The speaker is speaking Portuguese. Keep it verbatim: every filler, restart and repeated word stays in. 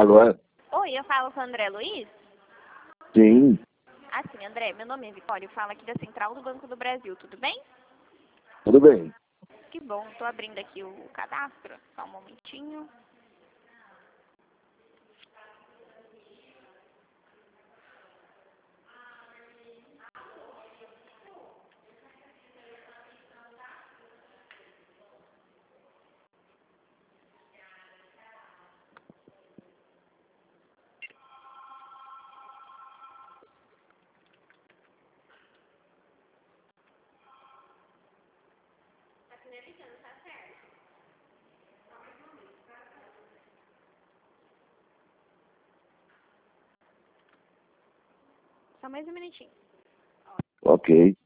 Alô? Oi, eu falo com o André Luiz? Sim. Assim, André, meu nome é Vitória, eu falo aqui da Central do Banco do Brasil, tudo bem? Tudo bem. Que bom, tô abrindo aqui o cadastro, só um momentinho. Só mais um minutinho. Ok.